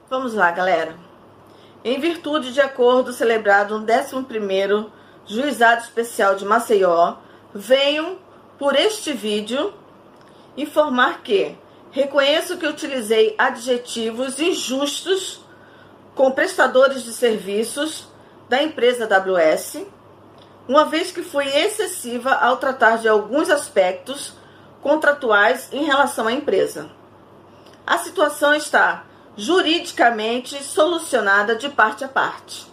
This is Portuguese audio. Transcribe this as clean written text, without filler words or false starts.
Vamos lá, galera. Em virtude de acordo celebrado no 11º Juizado Especial de Maceió, venho, por este vídeo, informar que reconheço que utilizei adjetivos injustos com prestadores de serviços da empresa AWS, uma vez que fui excessiva ao tratar de alguns aspectos contratuais em relação à empresa. A situação está juridicamente solucionada de parte a parte.